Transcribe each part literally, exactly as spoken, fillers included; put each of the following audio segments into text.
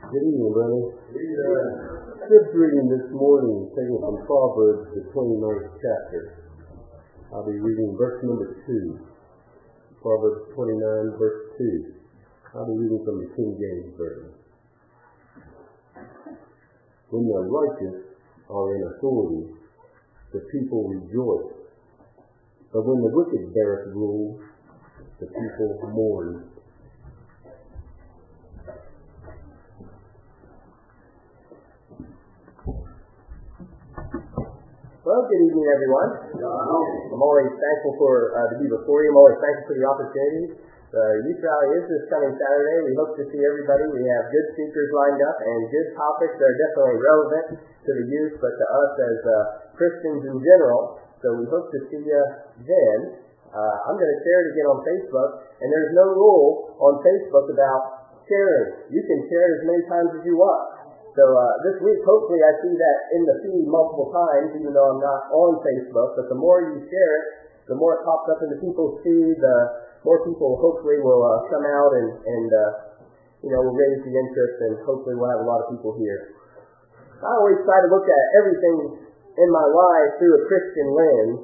Good evening, brother. Scripture reading this morning, taken from Proverbs, the twenty-ninth chapter. I'll be reading verse number two. Proverbs twenty-nine, verse two. I'll be reading from the King James Version. When the righteous are in authority, the people rejoice. But when the wicked beareth rule, the people mourn. Well, good evening, everyone. I'm always thankful for uh, to be before you. I'm always thankful for the opportunity. The youth rally is this coming Saturday. We hope to see everybody. We have good speakers lined up and good topics that are definitely relevant to the youth, but to us as uh, Christians in general. So we hope to see you then. Uh, I'm going to share it again on Facebook, and there's no rule on Facebook about sharing. You can share it as many times as you want. So uh, this week, hopefully I see that in the feed multiple times, even though I'm not on Facebook. But the more you share it, the more it pops up in the people's feed, the more people hopefully will uh, come out and, and uh, you know, will raise the interest, and hopefully we'll have a lot of people here. I always try to look at everything in my life through a Christian lens.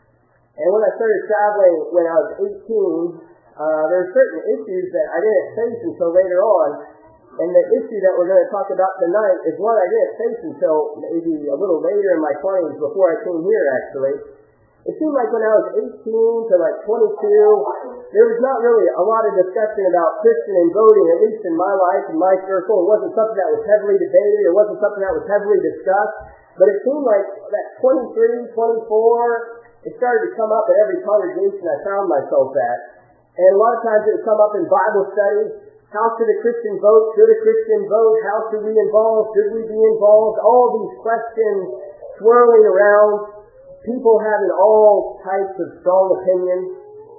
And when I started traveling when I was eighteen, uh, there were certain issues that I didn't face until later on. And the issue that we're going to talk about tonight is one I didn't face until maybe a little later in my twenties, before I came here, actually. It seemed like when I was eighteen to like twenty-two, there was not really a lot of discussion about Christian and voting, at least in my life, in my circle. It wasn't something that was heavily debated. It wasn't something that was heavily discussed. But it seemed like that twenty-three, twenty-four, it started to come up at every congregation I found myself at. And a lot of times it would come up in Bible study. How should a Christian vote? Should a Christian vote? How should we involve? Should we be involved? All these questions swirling around. People having all types of strong opinions.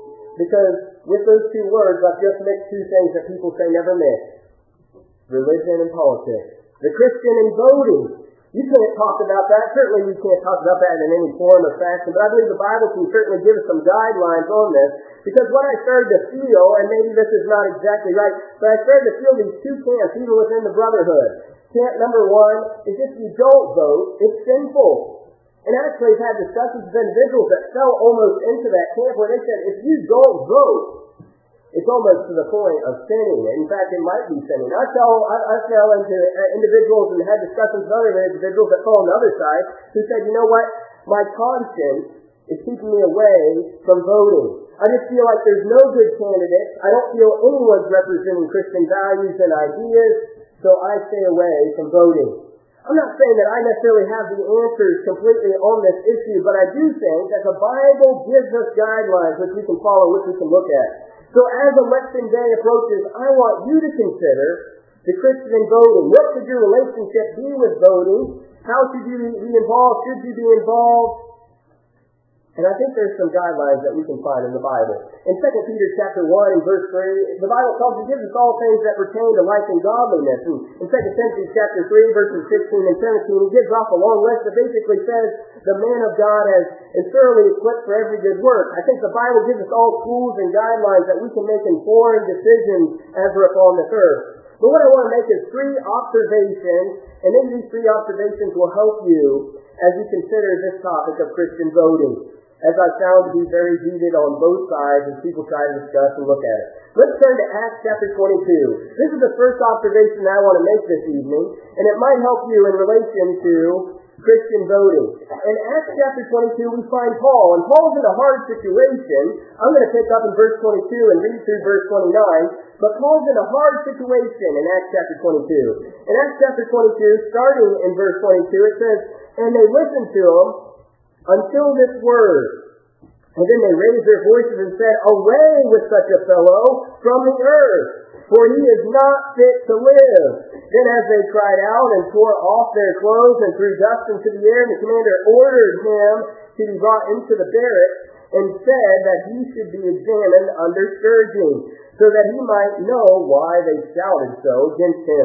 Because with those two words, I've just mixed two things that people say never mix. Religion and politics. The Christian and voting. You can't talk about that. Certainly we can't talk about that in any form or fashion. But I believe the Bible can certainly give us some guidelines on this. Because what I started to feel, and maybe this is not exactly right, but I started to feel these two camps even within the brotherhood. Camp number one is if you don't vote, it's sinful. And actually I've had discussions with individuals that fell almost into that camp where they said, if you don't vote, it's almost to the point of sinning. In fact, it might be sinning. I fell, I, I fell into individuals and had discussions with other individuals that fell on the other side who said, you know what, my conscience is keeping me away from voting. I just feel like there's no good candidates. I don't feel anyone's representing Christian values and ideas, so I stay away from voting. I'm not saying that I necessarily have the answers completely on this issue, but I do think that the Bible gives us guidelines which we can follow, which we can look at. So as election day approaches, I want you to consider the Christian in voting. What should your relationship be with voting? How should you be involved? Should you be involved? And I think there's some guidelines that we can find in the Bible. In Second Peter chapter one and verse three, the Bible tells us, gives us all things that pertain to life and godliness. And in Second Timothy chapter three, verses sixteen and seventeen, he gives off a long list that basically says the man of God has is thoroughly equipped for every good work. I think the Bible gives us all tools and guidelines that we can make informed decisions as we're upon this earth. But what I want to make is three observations, and maybe these three observations will help you as you consider this topic of Christian voting, as I've found to be very heated on both sides as people try to discuss and look at it. Let's turn to Acts chapter twenty-two. This is the first observation I want to make this evening, and it might help you in relation to Christian voting. In Acts chapter twenty-two, we find Paul, and Paul's in a hard situation. I'm going to pick up in verse twenty-two and read through verse twenty-nine, but Paul's in a hard situation in Acts chapter twenty-two. In Acts chapter twenty-two, starting in verse twenty-two, it says, and they listened to him until this word. And then they raised their voices and said, away with such a fellow from the earth, for he is not fit to live. Then as they cried out and tore off their clothes and threw dust into the air, the commander ordered him to be brought into the barracks and said that he should be examined under scourging, so that he might know why they shouted so against him.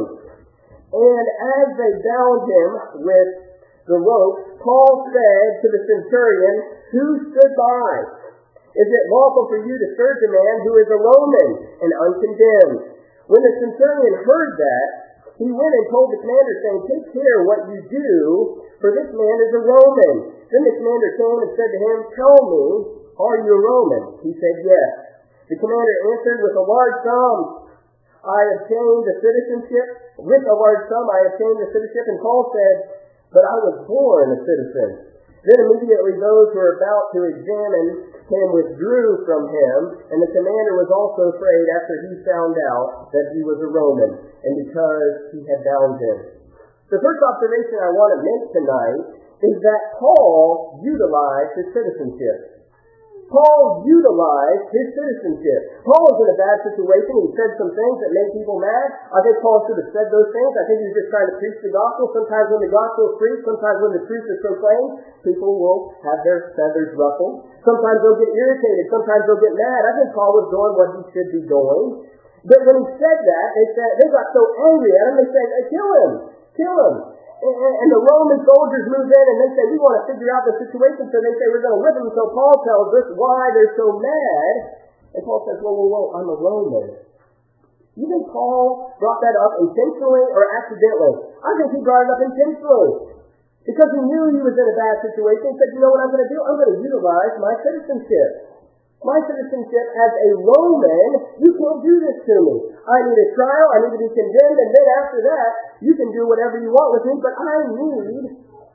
And as they bound him with the rope, Paul said to the centurion who stood by, is it lawful for you to scourge a man who is a Roman and uncondemned? When the centurion heard that, he went and told the commander, saying, "Take care what you do, for this man is a Roman." Then the commander came and said to him, "Tell me, are you a Roman?" He said, "Yes." The commander answered, "With a large sum I obtained the citizenship. With a large sum I obtained the citizenship." And Paul said, "But I was born a citizen." Then immediately those who were about to examine him withdrew from him, and the commander was also afraid after he found out that he was a Roman, and because he had bound him. The first observation I want to make tonight is that Paul utilized his citizenship. Paul utilized his citizenship. Paul was in a bad situation. He said some things that made people mad. I think Paul should have said those things. I think he was just trying to preach the gospel. Sometimes when the gospel is preached, sometimes when the truth is proclaimed, people will have their feathers ruffled. Sometimes they'll get irritated. Sometimes they'll get mad. I think Paul was doing what he should be doing. But when he said that, they said they got so angry at him, they said, hey, kill him, kill him. And the Roman soldiers move in and they say, we want to figure out the situation. So they say, we're going to whip him. So Paul tells us why they're so mad. And Paul says, whoa, whoa, whoa, I'm a Roman. You think Paul brought that up intentionally or accidentally? I think he brought it up intentionally. Because he knew he was in a bad situation. He said, you know what I'm going to do? I'm going to utilize my citizenship. My citizenship as a Roman, you can't do this to me. I need a trial, I need to be condemned, and then after that, you can do whatever you want with me, but I need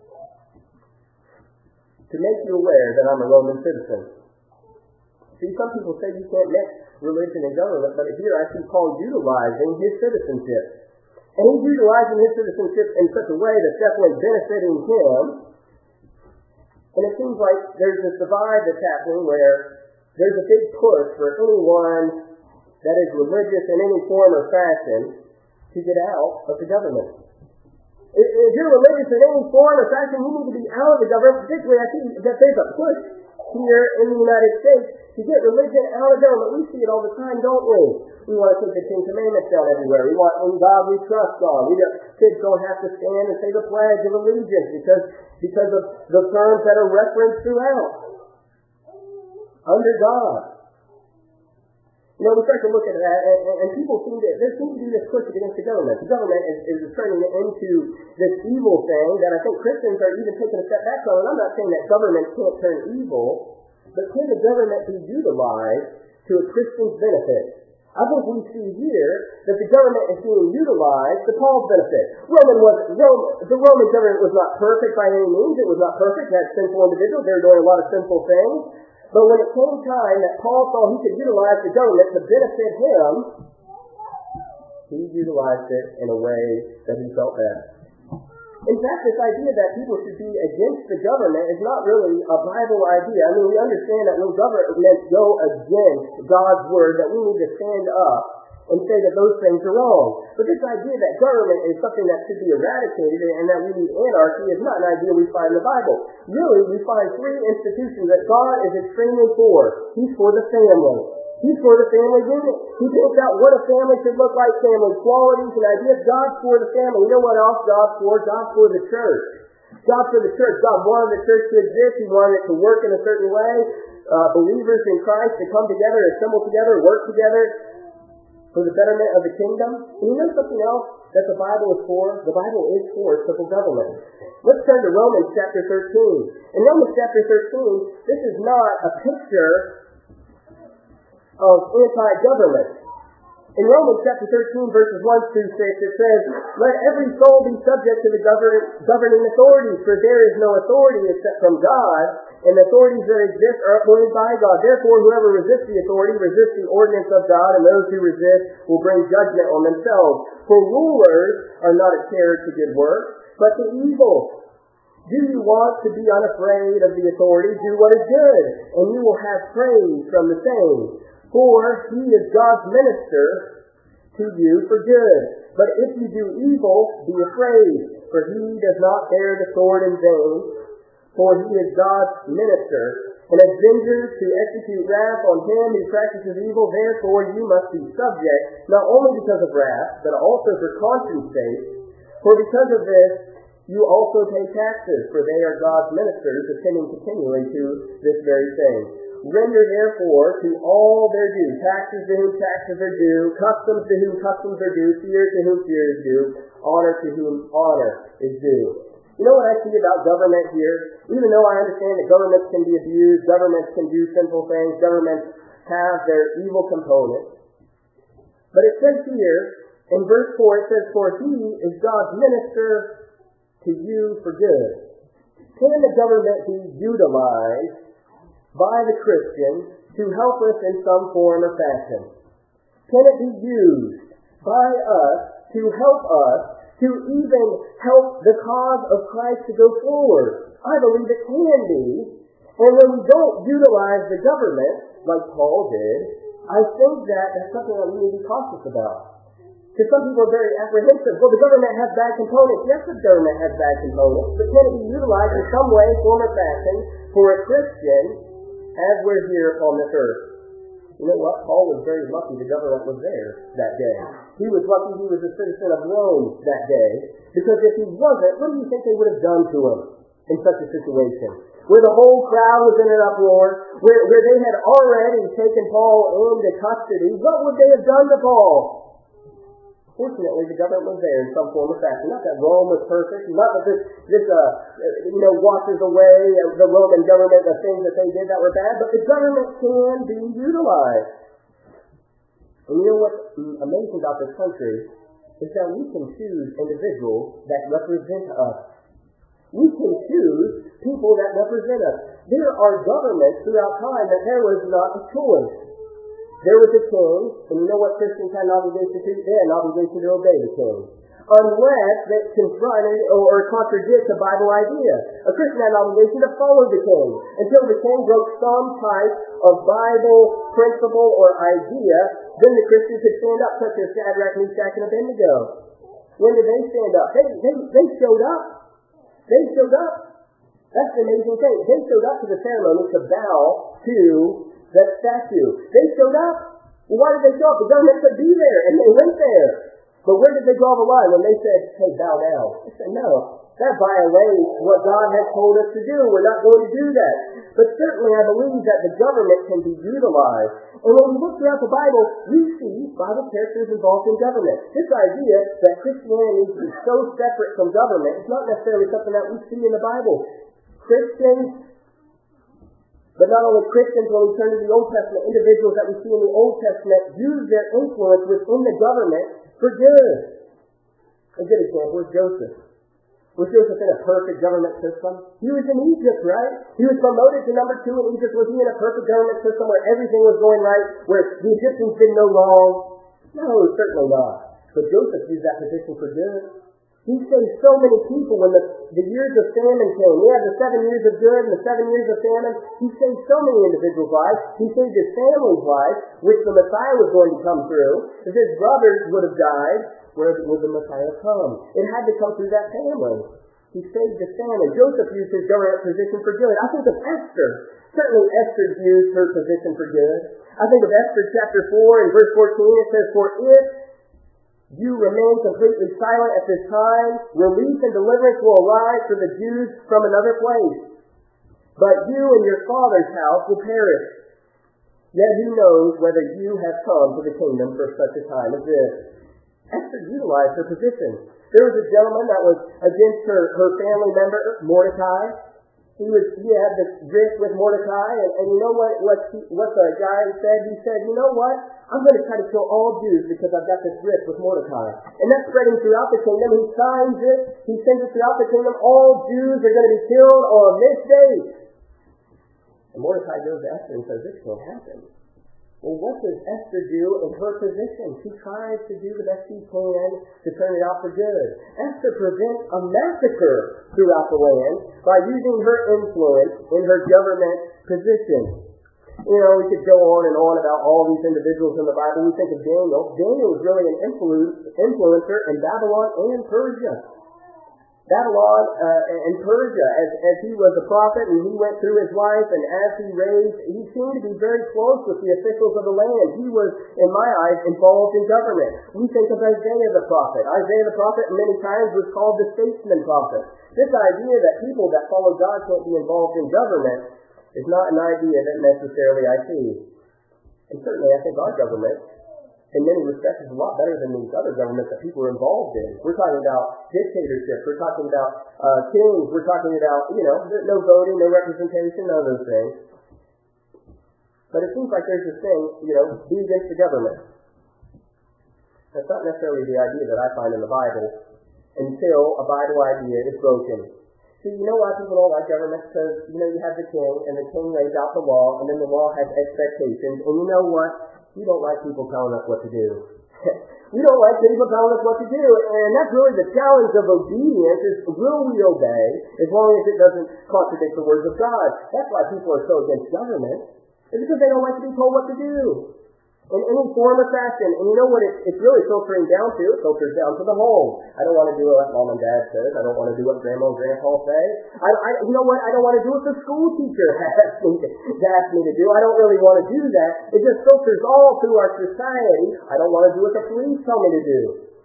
to make you aware that I'm a Roman citizen. See, some people say you can't mix religion and government, but here I see Paul utilizing his citizenship. And he's utilizing his citizenship in such a way that's definitely benefiting him. And it seems like there's this divide that's happening where there's a big push for anyone that is religious in any form or fashion to get out of the government. If, if you're religious in any form or fashion, you need to be out of the government. Particularly, I see that there's a push here in the United States to get religion out of government. We see it all the time, don't we? We want to take the Ten Commandments down everywhere. We want in God we trust God. We don't, kids don't have to stand and say the Pledge of Allegiance because, because of the terms that are referenced throughout. Under God. You know, we start to look at that, and, and, and people seem to, there seems to be this push against the government. The government is, is turning into this evil thing that I think Christians are even taking a step back from. And I'm not saying that government can't turn evil, but can the government be utilized to a Christian's benefit? I think we see here that the government is being utilized to Paul's benefit. Roman was, Rome, the Roman government was not perfect by any means. It was not perfect. It had sinful individuals. They were doing a lot of sinful things. But when it came time that Paul saw he could utilize the government to benefit him, he utilized it in a way that he felt best. In fact, this idea that people should be against the government is not really a Bible idea. I mean, we understand that when government go against God's word, that we need to stand up and say that those things are wrong. But this idea that government is something that should be eradicated and that we need anarchy is not an idea we find in the Bible. Really, we find three institutions that God is extremely for. He's for the family. He's for the family unit. He thinks out what a family should look like, family qualities and ideas. God's for the family. You know what else God's for? God's for the church. God's for the church. God wanted the church to exist. He wanted it to work in a certain way. Uh, believers in Christ to come together, assemble together, work together for the betterment of the kingdom. And you know something else that the Bible is for? The Bible is for civil government. Let's turn to Romans chapter thirteen. In Romans chapter thirteen, this is not a picture of anti-government. In Romans chapter thirteen, verses one through six, it says, let every soul be subject to the govern- governing authorities, for there is no authority except from God, and the authorities that exist are appointed by God. Therefore, whoever resists the authority resists the ordinance of God, and those who resist will bring judgment on themselves. For rulers are not a terror to good works, but to evil. Do you want to be unafraid of the authority? Do what is good, and you will have praise from the same. For he is God's minister to you for good. But if you do evil, be afraid, for he does not bear the sword in vain, for he is God's minister, an avenger to execute wrath on him who practices evil. Therefore you must be subject, not only because of wrath, but also for conscience sake. For because of this, you also pay taxes, for they are God's ministers, attending continually to this very thing. Render therefore to all their due, taxes to whom taxes are due, customs to whom customs are due, fear to whom fear is due. honor to whom honor is due. You know what I see about government here? Even though I understand that governments can be abused, governments can do sinful things, governments have their evil components. But it says here, in verse four, it says, "For he is God's minister to you for good." Can the government be utilized by the Christian to help us in some form or fashion? Can it be used by us to help us to even help the cause of Christ to go forward? I believe it can be. And when we don't utilize the government, like Paul did, I think that that's something that we need to be cautious about. Because some people are very apprehensive. Well, the government has bad components. Yes, the government has bad components. But can it be utilized in some way, form, or fashion for a Christian as we're here upon this earth? You know what? Paul was very lucky the government was there that day. He was lucky he was a citizen of Rome that day. Because if he wasn't, what do you think they would have done to him in such a situation? Where the whole crowd was in an uproar, where, where they had already taken Paul into custody, what would they have done to Paul? Fortunately, the government was there in some form or fashion. Not that Rome was perfect, not that this, this uh, you know, washes away the Roman government, the things that they did that were bad, but the government can be utilized. And you know what's amazing about this country is that we can choose individuals that represent us. We can choose people that represent us. There are governments throughout time that there was not a choice. There was a king, and you know what Christians had an obligation to? They had an obligation to obey the king. Unless they confronted or contradict a Bible idea. A Christian had an obligation to follow the king until the king broke some type of Bible principle or idea. Then the Christian could stand up, such as Shadrach, Meshach, and Abednego. When did they stand up? They, they, they showed up. They showed up. That's the amazing thing. They showed up to the ceremony to bow to that statue. They showed up. Well, why did they show up? The government said be there, and they went there. But where did they draw the line when they said, hey, bow down? They said, no, that violates what God has told us to do. We're not going to do that. But certainly I believe that the government can be utilized. And when we look throughout the Bible, we see Bible characters involved in government. This idea that Christianity needs to be so separate from government is not necessarily something that we see in the Bible. Christians, but not only Christians, when we turn to the Old Testament, individuals that we see in the Old Testament use their influence within the government for good. A good example is Joseph. Was Joseph in a perfect government system? He was in Egypt, right? He was promoted to number two in Egypt. Was he in a perfect government system where everything was going right, where the Egyptians did no wrong? No, certainly not. But Joseph used that position for good. He saved so many people when the, the years of famine came. He had the seven years of good and the seven years of famine. He saved so many individuals' lives. He saved his family's life, which the Messiah was going to come through. If his brothers would have died, where would the Messiah come? It had to come through that family. He saved his family. Joseph used his government position for good. I think of Esther. Certainly Esther used her position for good. I think of Esther chapter four and verse fourteen. It says, for if you remain completely silent at this time, relief and deliverance will arise for the Jews from another place. But you and your father's house will perish. Yet who knows whether you have come to the kingdom for such a time as this. Esther utilized her position. There was a gentleman that was against her, her family member, Mordecai. He was he had this rift with Mordecai, and, and you know what what he, what the guy said? He said, you know what? I'm going to try to kill all Jews because I've got this rift with Mordecai. And that's spreading throughout the kingdom. He signs it. He sends it throughout the kingdom. All Jews are going to be killed on this date. And Mordecai goes to Esther and says, this can't happen. Well, what does Esther do in her position? She tries to do the best she can to turn it out for good. Esther prevents a massacre throughout the land by using her influence in her government position. You know, we could go on and on about all these individuals in the Bible. We think of Daniel. Daniel was really an influ- influencer in Babylon and Persia. Babylon uh, and Persia, as, as he was a prophet and he went through his life, and as he raised, he seemed to be very close with the officials of the land. He was, in my eyes, involved in government. We think of Isaiah the prophet. Isaiah the prophet many times was called the statesman prophet. This idea that people that follow God can't be involved in government is not an idea that necessarily I see. And certainly I think our government in many respects, is a lot better than these other governments that people are involved in. We're talking about dictatorship. We're talking about uh, kings. We're talking about, you know, no voting, no representation, none of those things. But it seems like there's this thing, you know, be against the government. That's not necessarily the idea that I find in the Bible until a Bible idea is broken. See, you know why people don't like government? Because, you know, you have the king, and the king lays out the law, and then the law has expectations, and you know what? We don't like people telling us what to do. We don't like people telling us what to do, and that's really the challenge of obedience is will we obey as long as it doesn't contradict the words of God. That's why people are so against government. It's because they don't like to be told what to do in any form or fashion. And you know what it, it's really filtering down to? It filters down to the home. I don't want to do what mom and dad says. I don't want to do what grandma and grandpa say. I, I, you know what? I don't want to do what the school teacher has me to, ask me to do. I don't really want to do that. It just filters all through our society. I don't want to do what the police tell me to do.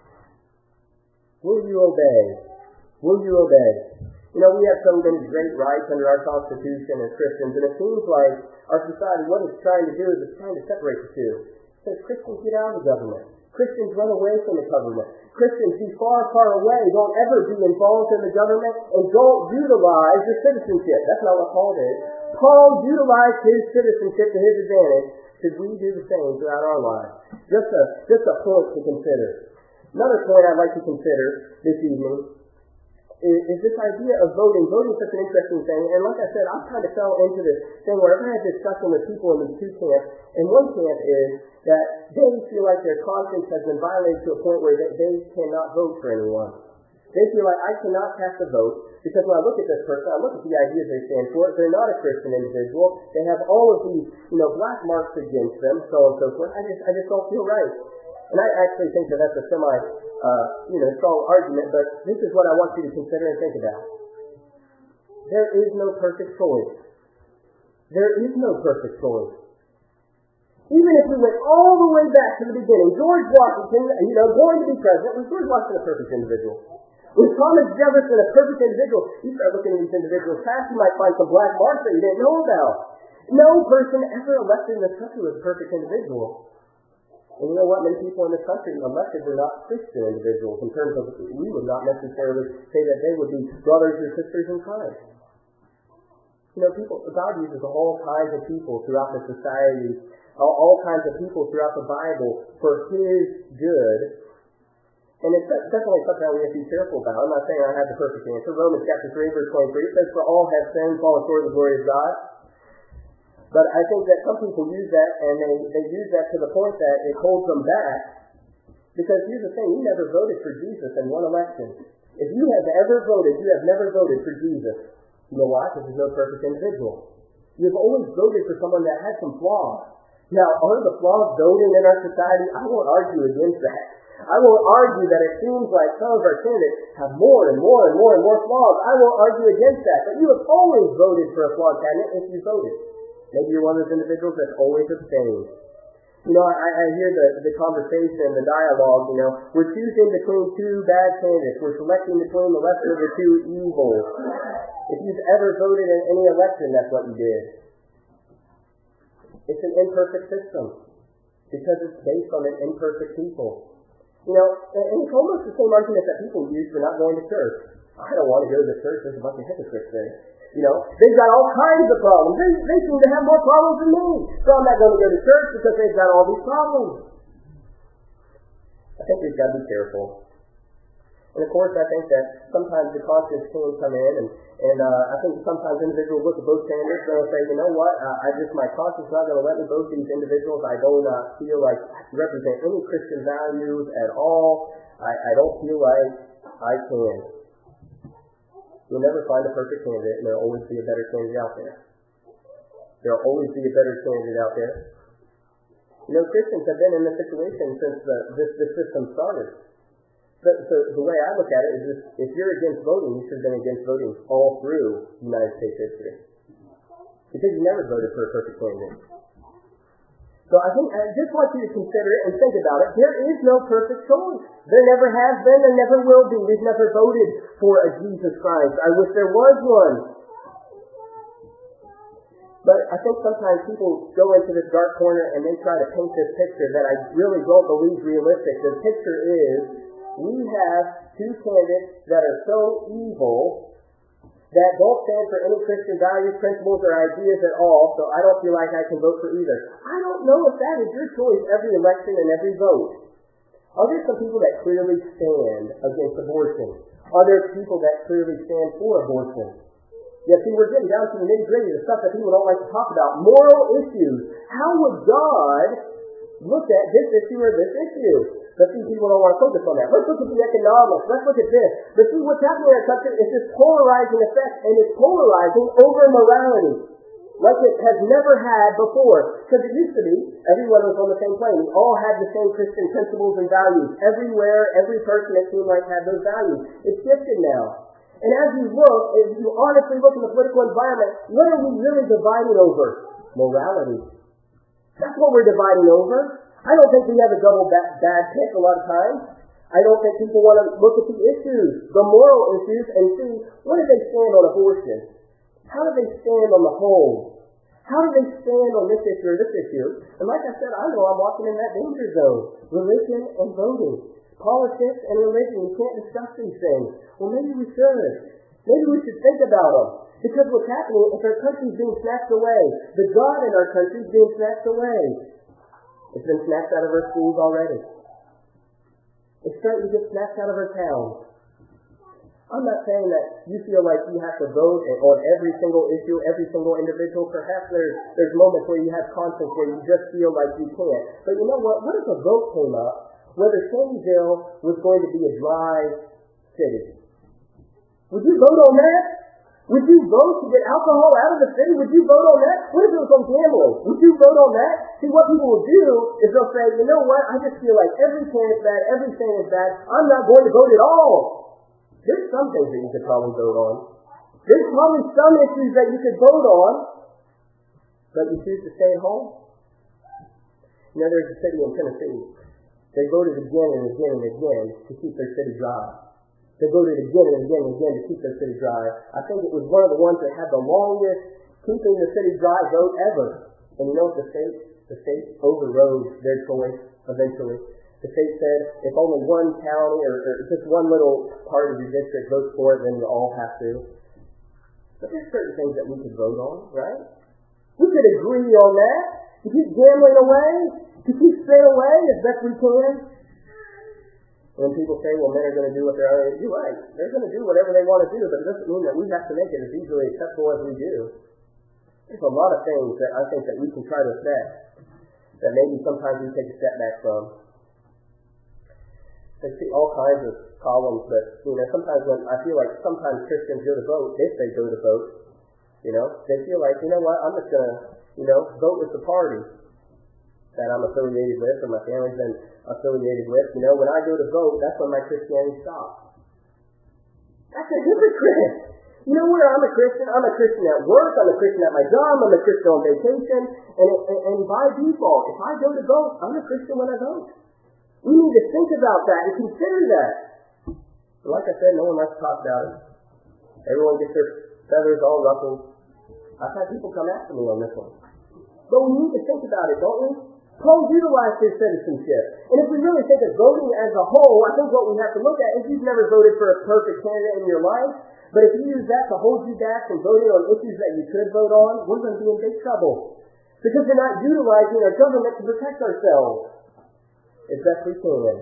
Will you obey? Will you obey? You know, we have so many great rights under our Constitution as Christians, and it seems like our society, what it's trying to do is it's trying to separate the two. It says Christians get out of the government. Christians run away from the government. Christians be far, far away. Don't ever be involved in the government, and don't utilize your citizenship. That's not what Paul did. Paul utilized his citizenship to his advantage. Should we do the same throughout our lives? Just a, just a point to consider. Another point I'd like to consider this evening is this idea of voting. Voting is such an interesting thing, and like I said, I kind of fell into this thing where I've had discussion with people in these two camps, and one camp is that they feel like their conscience has been violated to a point where they, they cannot vote for anyone. They feel like I cannot cast a vote because when I look at this person, I look at the ideas they stand for, they're not a Christian individual, they have all of these, you know, black marks against them, so on and so forth. I just, I just don't feel right. And I actually think that that's a semi, uh, you know, strong argument, but this is what I want you to consider and think about. There is no perfect choice. There is no perfect choice. Even if we went all the way back to the beginning, George Washington, you know, going to be president, was George Washington a perfect individual? Was Thomas Jefferson a perfect individual? You start looking at these individuals past, you might find some black marks that you didn't know about. No person ever elected in this country was a perfect individual. And you know what? Many people in this country elected are not Christian individuals in terms of, we would not necessarily say that they would be brothers or sisters in Christ. You know, people, God uses all kinds of people throughout the society, all, all kinds of people throughout the Bible for His good. And it's definitely something that we have to be careful about. I'm not saying I have the perfect answer. Romans chapter three, verse twenty-three says, for all have sinned, fallen short of the glory of God. But I think that some people use that, and they, they use that to the point that it holds them back. Because here's the thing, you never voted for Jesus in one election. If you have ever voted, you have never voted for Jesus. You know why? Because there's no perfect individual. You've always voted for someone that has some flaws. Now, are the flaws voting in our society? I won't argue against that. I won't argue that it seems like some of our candidates have more and more and more and more flaws. I won't argue against that. But you have always voted for a flawed candidate if you voted. Maybe you're one of those individuals that's always abstained. You know, I, I hear the, the conversation, the dialogue, you know, we're choosing between two bad candidates. We're selecting between the lesser of the two evils. If you've ever voted in any election, that's what you did. It's an imperfect system because it's based on an imperfect people. You know, and it's almost the same argument that people use for not going to church. I don't want to go to the church. There's a bunch of hypocrites there. You know, they've got all kinds of problems. They, they seem to have more problems than me. So I'm not going to go to church because they've got all these problems. I think we've got to be careful. And of course, I think that sometimes the conscience can come in, and, and uh, I think sometimes individuals look at both candidates and they'll say, you know what, uh, I just, my conscience is not going to let me vote these individuals. I don't uh, feel like represent any Christian values at all. I, I don't feel like I can. You'll never find a perfect candidate, and there'll always be a better candidate out there. There'll always be a better candidate out there. You know, Christians have been in this situation since the, this, this system started. So, so the way I look at it is this, if you're against voting, you should have been against voting all through United States history. Because you never voted for a perfect candidate. So I think I just want you to consider it and think about it. There is no perfect choice. There never has been, there never will be. We've never voted for a Jesus Christ. I wish there was one. But I think sometimes people go into this dark corner and they try to paint this picture that I really don't believe is realistic. The picture is, we have two candidates that are so evil that don't stand for any Christian values, principles, or ideas at all, so I don't feel like I can vote for either. I don't know if that is your choice every election and every vote. Are there some people that clearly stand against abortion? Are there people that clearly stand for abortion? Yeah, see, we're getting down to the nitty-gritty, the stuff that people don't like to talk about. Moral issues. How would God look at this issue or this issue? But see, people don't want to focus on that. Let's look at the economics. Let's look at this. But see, what's happening in our country is this polarizing effect, and it's polarizing over morality, like it has never had before. Because it used to be, everyone was on the same plane. We all had the same Christian principles and values. Everywhere, every person, it seemed like, had those values. It's shifted now. And as you look, as you honestly look in the political environment, what are we really dividing over? Morality. That's what we're dividing over. I don't think we have a double bad, bad pick a lot of times. I don't think people want to look at the issues, the moral issues, and see, what do they stand on abortion? How do they stand on the whole? How do they stand on this issue or this issue? And like I said, I know I'm walking in that danger zone. Religion and voting. Politics and religion, you can't discuss these things. Well, maybe we should. Maybe we should think about them. Because what's happening is our country's being snatched away. The God in our country is being snatched away. It's been snatched out of our schools already. It's starting to get snatched out of our towns. I'm not saying that you feel like you have to vote on every single issue, every single individual. Perhaps there's, there's moments where you have conscience where you just feel like you can't. But you know what? What if a vote came up whether Shanesville was going to be a dry city? Would you vote on that? Would you vote to get alcohol out of the city? Would you vote on that? What if it was on gambling? Would you vote on that? See, what people will do is they'll say, you know what, I just feel like every candidate's bad, everything is bad, I'm not going to vote at all. There's some things that you could probably vote on. There's probably some issues that you could vote on, but you choose to stay at home. You know, there's a city in Tennessee. They voted again and again and again to keep their city dry. They voted again and again and again to keep their city dry. I think it was one of the ones that had the longest keeping the city dry vote ever. And you know what the state? The state overrode their choice eventually. The state said, if only one county or, or just one little part of your district votes for it, then you all have to. But there's certain things that we could vote on, right? We could agree on that. To keep gambling away, to keep sin away as best we can. When people say, well, men are going to do what they're, you're right. They're going to do whatever they want to do, but it doesn't mean that we have to make it as easily acceptable as we do. There's a lot of things that I think that we can try to affect that maybe sometimes we take a step back from. I see all kinds of columns, but, you know, sometimes when I feel like sometimes Christians go to vote, if they go to vote, you know, they feel like, you know what, I'm just going to, you know, vote with the party that I'm affiliated with or my family's been affiliated with. You know, when I go to vote, that's when my Christianity stops. That's a hypocrite. You know where I'm a Christian? I'm a Christian at work, I'm a Christian at my job, I'm a Christian on vacation, and, and, and by default, if I go to vote, I'm a Christian when I vote. We need to think about that and consider that. But like I said, no one likes to talk about it. Everyone gets their feathers all ruffled. I've had people come after me on this one. But we need to think about it, don't we? Paul utilized his citizenship. And if we really think of voting as a whole, I think what we have to look at is you've never voted for a perfect candidate in your life, but if you use that to hold you back from voting on issues that you could vote on, we're going to be in big trouble. Because we're not utilizing our government to protect ourselves as best we can.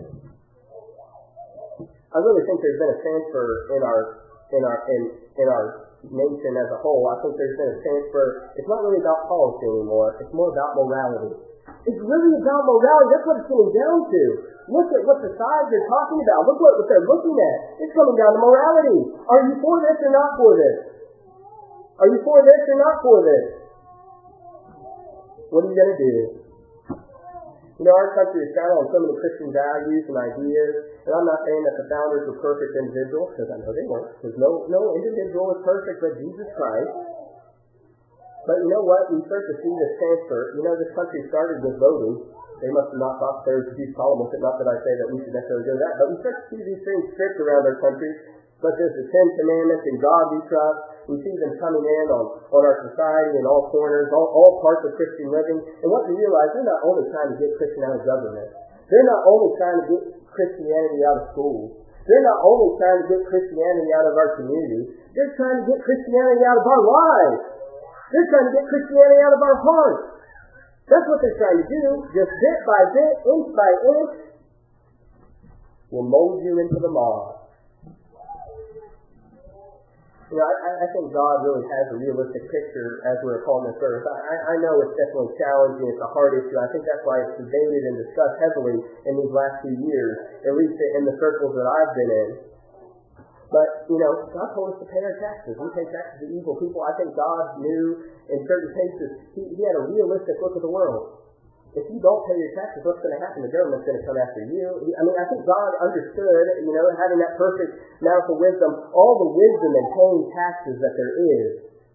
I really think there's been a transfer in our in our in, in our nation as a whole. I think there's been a transfer. It's not really about policy anymore. It's more about morality. It's really about morality. That's what it's coming down to. Look at what the sides are talking about. Look what, what they're looking at. It's coming down to morality. Are you for this or not for this? Are you for this or not for this? What are you going to do? You know, our country is founded on so many Christian values and ideas, and I'm not saying that the founders were perfect individuals, because I know they weren't, because no, no individual is perfect but Jesus Christ. But you know what? We start to see this transfer. You know, this country started with voting. They must have not thought there was a huge problem with it. Not that I say that we should necessarily do that, but we start to see these things stripped around our country. such as the Ten Commandments and God we trust. We see them coming in on, on our society in all corners, all, all parts of Christian living. And what we realize, they're not only trying to get Christian out of government. They're not only trying to get Christianity out of schools. They're not only trying to get Christianity out of our community. They're trying to get Christianity out of our lives. They're trying to get Christianity out of our hearts. That's what they're trying to do. Just bit by bit, inch by inch, will mold you into the mold. You know, I, I think God really has a realistic picture as we're upon this earth. I, I know it's definitely challenging. It's a hard issue. I think that's why it's debated and discussed heavily in these last few years, at least in the circles that I've been in. But, you know, God told us to pay our taxes. We pay taxes to evil people. I think God knew in certain cases, he, he had a realistic look at the world. If you don't pay your taxes, what's going to happen? The government's going to come after you. I mean, I think God understood, you know, having that perfect mouthful wisdom, all the wisdom in paying taxes that there is.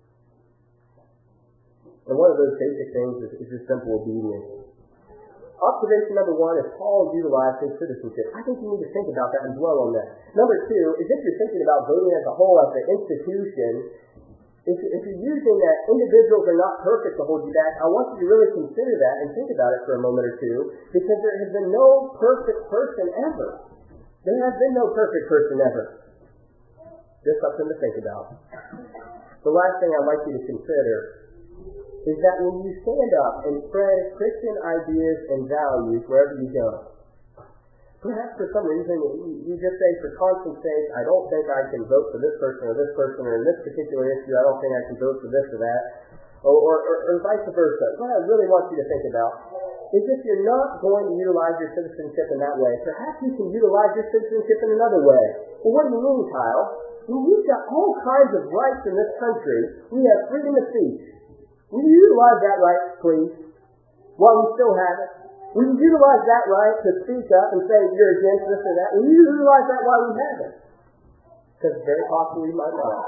And one of those basic things is, is just simple obedience. Observation number one is Paul utilized his citizenship. I think you need to think about that and dwell on that. Number two is if you're thinking about voting as a whole, as an institution, If, if you're using that individuals are not perfect to hold you back, I want you to really consider that and think about it for a moment or two, because there has been no perfect person ever. There has been no perfect person ever. Just something to think about. The last thing I'd like you to consider is that when you stand up and spread Christian ideas and values wherever you go, perhaps for some reason you just say, for conscience sake, I don't think I can vote for this person or this person, or in this particular issue, I don't think I can vote for this or that, or, or, or, or vice versa. What I really want you to think about is if you're not going to utilize your citizenship in that way, perhaps you can utilize your citizenship in another way. Well, what do you mean, Kyle? Well, we've got all kinds of rights in this country. We have freedom of speech. Will you utilize that right, please, while we still have it? Will you utilize that right to speak up and say you're against this or that? Will you utilize that while we have it? Because very possibly we might not.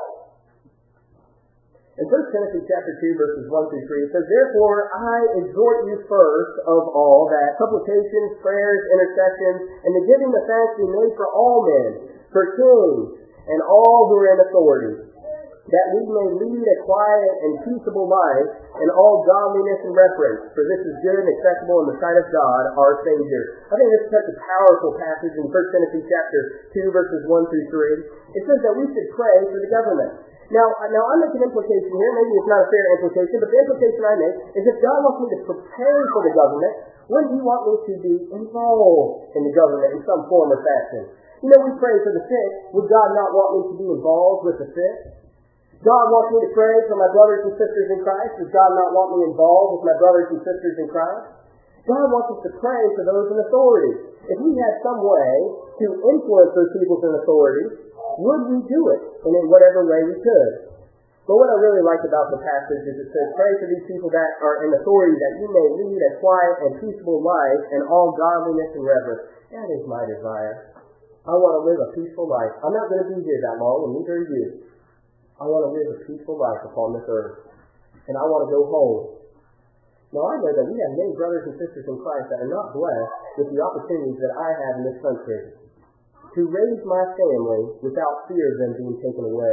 In First Timothy chapter two, verses one through three, it says, Therefore I exhort you first of all that supplications, prayers, intercessions, and the giving of thanks be made for all men, for kings, and all who are in authority, that we may lead a quiet and peaceable life in all godliness and reverence, for this is good and acceptable in the sight of God, our Savior. I think this is such a powerful passage in First Timothy chapter two, verses one through three. It says that we should pray for the government. Now, now I make an implication here. Maybe it's not a fair implication, but the implication I make is if God wants me to prepare for the government, wouldn't He want me to be involved in the government in some form or fashion? You know, we pray for the sick. Would God not want me to be involved with the sick? God wants me to pray for my brothers and sisters in Christ. Does God not want me involved with my brothers and sisters in Christ? God wants us to pray for those in authority. If we had some way to influence those people in authority, would we do it? And in whatever way we could. But what I really like about the passage is it says, pray for these people that are in authority, that you may lead a quiet and peaceable life in all godliness and reverence. That is my desire. I want to live a peaceful life. I'm not going to be here that long, and neither are you. I want to live a peaceful life upon this earth. And I want to go home. Now, I know that we have many brothers and sisters in Christ that are not blessed with the opportunities that I have in this country to raise my family without fear of them being taken away.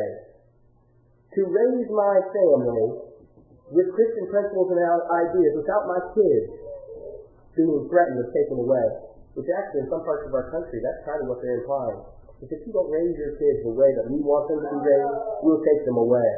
To raise my family with Christian principles and ideas without my kids being threatened or taken away. Which actually, in some parts of our country, that's kind of what they're implying. If you don't raise your kids the way that we want them to be raised, we'll take them away.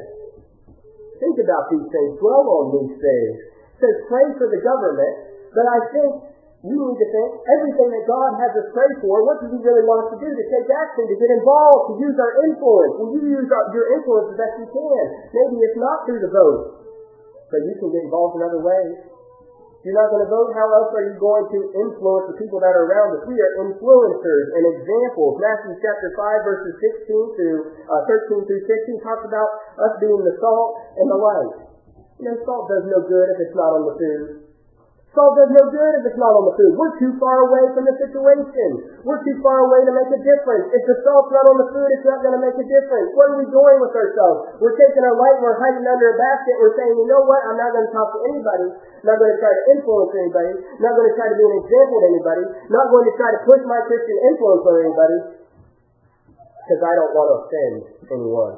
Think about these things. Dwell on these things. It says pray for the government, but I think we need to think everything that God has us pray for, what does He really want us to do? To take action, to get involved, to use our influence. Will you use our, your influence as best you can? Maybe it's not through the vote, but you can get involved in other ways. If you're not going to vote, how else are you going to influence the people that are around us? We are influencers and examples. Matthew chapter five, verses sixteen through uh, thirteen through sixteen talks about us being the salt and the light. You know, salt does no good if it's not on the food. Salt does no good if it's not on the food. We're too far away from the situation. We're too far away to make a difference. If the salt's not on the food, it's not going to make a difference. What are we doing with ourselves? We're taking our light, we're hiding under a basket, we're saying, you know what, I'm not going to talk to anybody, I'm not going to try to influence anybody, I'm not going to try to be an example to anybody, I'm not going to try to push my Christian influence on anybody. because I don't want to offend anyone.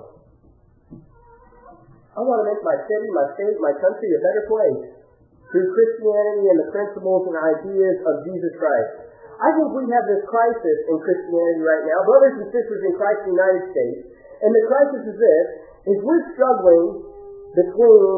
I want to make my city, my state, my country a better place through Christianity and the principles and ideas of Jesus Christ. I think we have this crisis in Christianity right now, brothers and sisters in Christ in the United States, and the crisis is this, is we're struggling between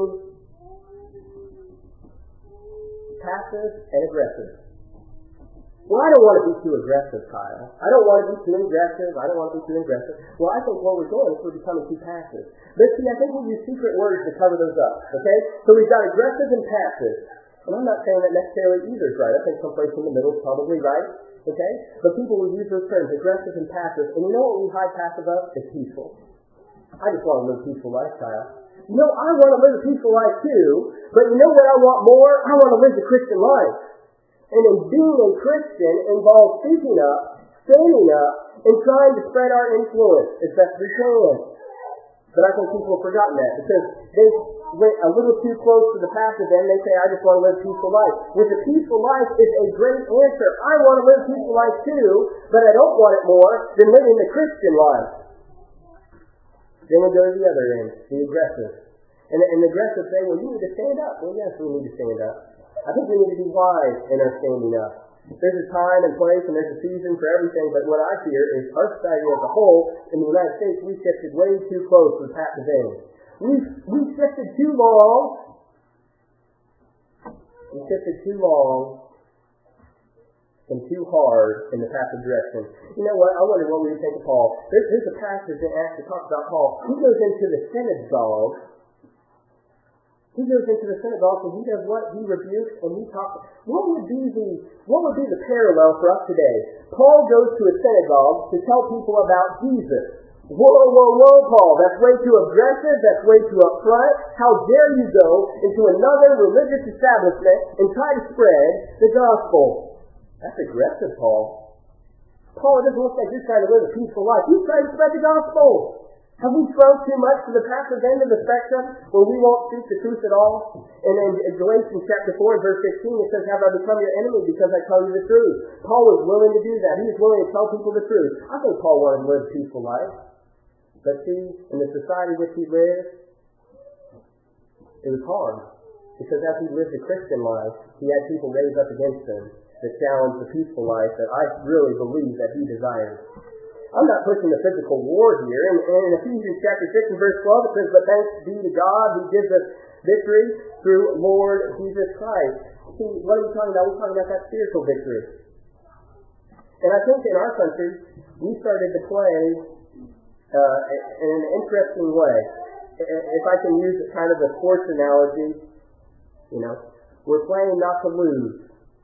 passive and aggressive. Well, I don't want to be too aggressive, Kyle. I don't want to be too aggressive. I don't want to be too aggressive. Well, I think what we're doing is we're becoming too passive. But see, I think we use secret words to cover those up, okay? So we've got aggressive and passive. And I'm not saying that necessarily either is right. I think someplace in the middle is probably right, okay? But people will use those terms, aggressive and passive. And you know what we hide passive of? It's peaceful. I just want to live a peaceful lifestyle. You know, I want to live a peaceful life too, but you know what I want more? I want to live the Christian life. And in being a Christian involves speaking up, standing up, and trying to spread our influence as best we can. But I think people have forgotten that because they went a little too close to the passive end. They say, I just want to live a peaceful life. With a peaceful life is a great answer. I want to live a peaceful life too, but I don't want it more than living the Christian life. Then we go to the other end, the aggressive. And, and the aggressive say, well, you need to stand up. Well, yes, we need to stand up. I think we need to be wise in our standing up. There's a time and place and there's a season for everything, but what I fear is our society as a whole, in the United States, we shifted way too close to the passive end. We've, we've shifted too long. We shifted too long and too hard in the passive direction. You know what? I wonder what we would think of Paul. There's, there's a passage that actually talks about Paul. He goes into the synagogue. He goes into the synagogue and he does what? He rebukes and he talks. What would be the what would be the parallel for us today? Paul goes to a synagogue to tell people about Jesus. Whoa, whoa, whoa, Paul, that's way too aggressive, that's way too upfront. How dare you go into another religious establishment and try to spread the gospel? That's aggressive, Paul. Paul, it doesn't look like you're trying to live a peaceful life. He's trying to spread the gospel. Have we thrown too much to the passive end of the spectrum where we won't speak the truth at all? And then in Galatians chapter four and verse sixteen, it says, have I become your enemy because I tell you the truth? Paul was willing to do that. He was willing to tell people the truth. I think Paul wanted to live a peaceful life. But see, in the society in which he lived, it was hard. Because as he lived a Christian life, he had people raised up against him that challenged the peaceful life that I really believe that he desired. I'm not pushing the physical war here. And, and in Ephesians chapter six and verse twelve, it says, but thanks be to God who gives us victory through Lord Jesus Christ. See, what are we talking about? We're talking about that spiritual victory. And I think in our country, we started to play uh, in an interesting way. If I can use kind of a sports analogy, you know, we're playing not to lose.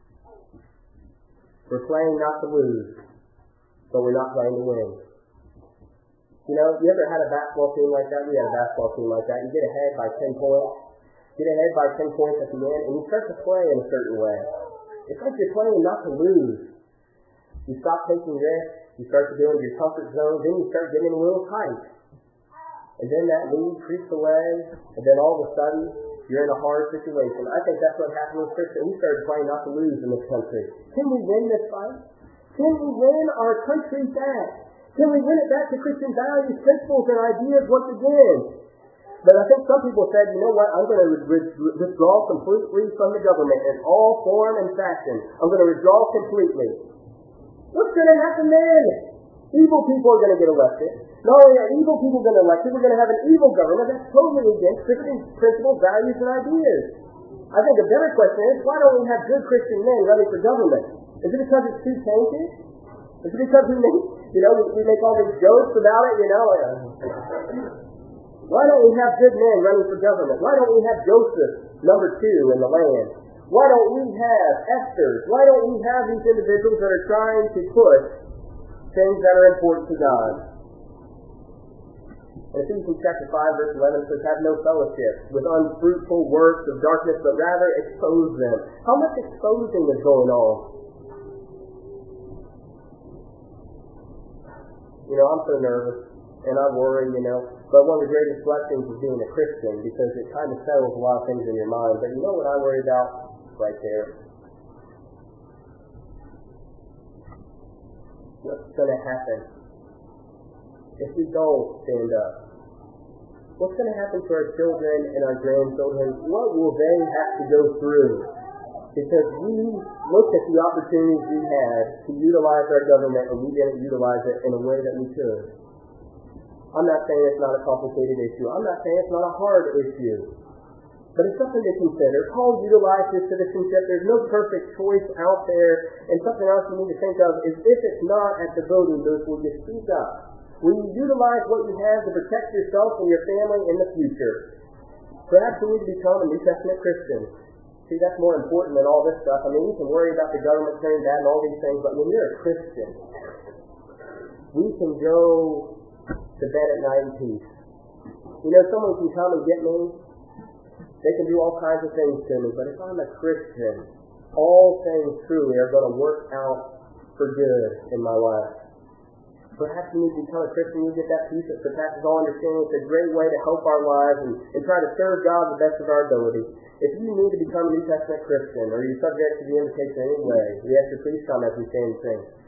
We're playing not to lose. But we're not playing to win. You know, you ever had a basketball team like that? We had a basketball team like that. You get ahead by ten points. Get ahead by ten points at the end, and you start to play in a certain way. It's like you're playing not to lose. You stop taking risks. You start to go into your comfort zone. Then you start getting a little tight. And then that lead creeps away. And then all of a sudden, you're in a hard situation. I think that's what happened with Christian. We started playing not to lose in this country. Can we win this fight? Can we win our country back? Can we win it back to Christian values, principles, and ideas once again? But I think some people said, you know what, I'm going to re- re- withdraw completely from the government in all form and fashion. I'm going to withdraw completely. What's going to happen then? Evil people are going to get elected. Not only are evil people going to elect, we're going to have an evil government that's totally against Christian principles, values, and ideas. I think a better question is, why don't we have good Christian men running for government? Is it because it's too tainted? Is it because we make, you know, we, we make all these jokes about it, you know? Uh, why don't we have good men running for government? Why don't we have Joseph, number two, in the land? Why don't we have Esther? Why don't we have these individuals that are trying to push things that are important to God? In Ephesians chapter five, verse eleven, it says, have no fellowship with unfruitful works of darkness, but rather expose them. How much exposing is going on? You know, I'm so nervous, and I worry, you know. But one of the greatest blessings of being a Christian, because it kind of settles a lot of things in your mind. But you know what I worry about? Right there. What's going to happen if we don't stand up? What's going to happen to our children and our grandchildren? What will they have to go through? Because we looked at the opportunities we had to utilize our government and we didn't utilize it in a way that we could. I'm not saying it's not a complicated issue. I'm not saying it's not a hard issue. But it's something to consider. Paul utilized his citizenship. There's no perfect choice out there. And something else you need to think of is if it's not at the voting booth, will you speak up? Will you utilize what you have to protect yourself and your family in the future? Perhaps you need to become a New Testament Christian. See, that's more important than all this stuff. I mean, we can worry about the government turning bad and all these things, but when you're a Christian, we can go to bed at night in peace. You know, someone can come and get me. They can do all kinds of things to me, but if I'm a Christian, all things truly are going to work out for good in my life. Perhaps you need to become a Christian, you get that peace that surpasses all understanding. It's a great way to help our lives and, and try to serve God the best of our ability. If you need to become a New Testament Christian, or you're subject to the invitation anyway, we ask you please come as we stand and sing.